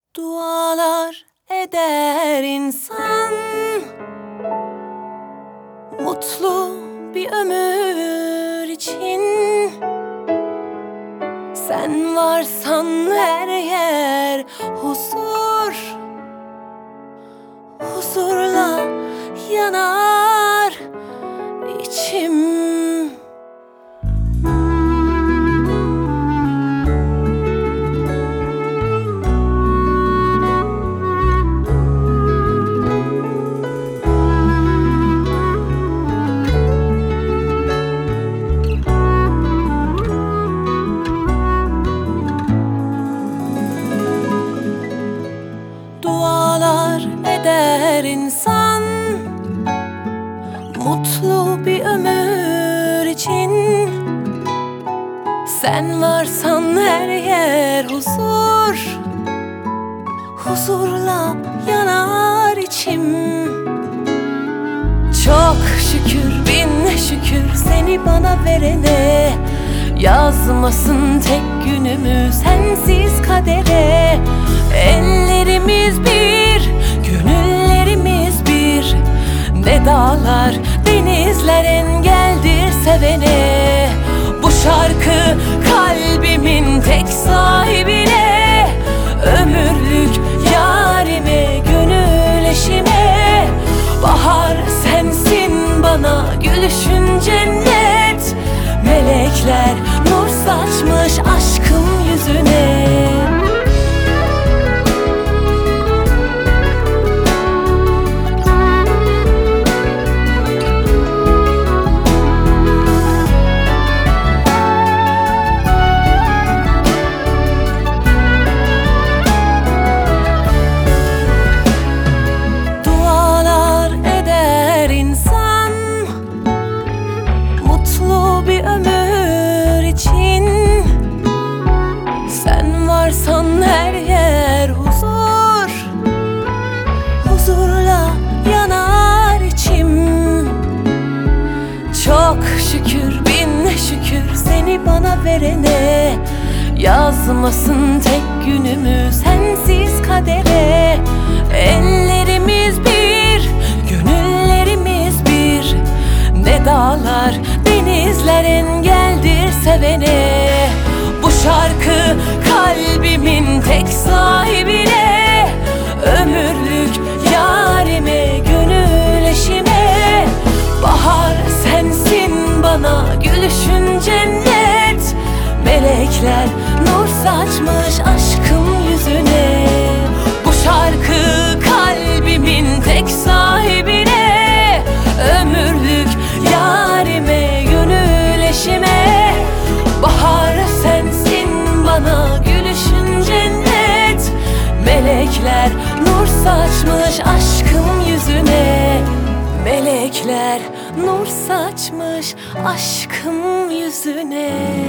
Dualar eder insan, mutlu bir ömür için. Sen varsan her yer huzur, huzurla yanar içim. Dualar eder insan, mutlu bir ömür için. Sen varsan her yer huzur, huzurla yanar içim. Çok şükür, bin şükür seni bana verene. Yazmasın tek günümü sensiz kadere. Ellerimiz bir, gönüllerimiz bir. Ne dağlar, denizler engeldir sevene. Bu şarkı kalbimin tek sahibine. Ömürlük yarime, gönül eşime. Bahar sensin bana, gülüşün cennet. Melekler nur saçmış aşkım yüzüne. Dualar eder insan, mutlu bir ömür için. Sen varsan her yer huzur, huzurla yanar içim. Çok şükür, bin şükür seni bana verene. Yazmasın tek günümü sensiz kadere. Ellerimiz bir, gönüllerimiz bir. Ne dağlar, denizler engeldir sevene. Bu şarkı kalbimin tek sahibine. Ömürlük yarime, gönül eşime. Bahar sensin bana, gülüşün cennet. Melekler nur saçmış aşkım yüzüne. Bu şarkı kalbimin tek sahibine. Ömürlük yarime, gönül eşime. Bahar sensin bana, gülüşün cennet. Melekler nur saçmış aşkım yüzüne. Melekler nur saçmış aşkım yüzüne.